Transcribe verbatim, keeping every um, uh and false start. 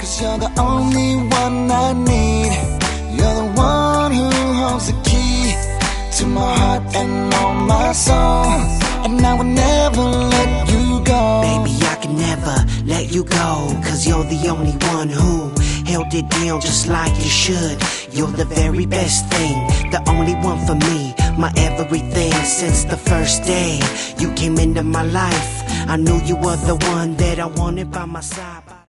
'cause you're the only one I need. You're the one who holds the key to my heart and all my soul, and I will never let you go. Baby, I can never let you go, 'cause you're the only one who held it down just like you should. You're the very best thing, the only one for me, my everything. Since the first day you came into my life, I knew you were the one that I wanted by my side.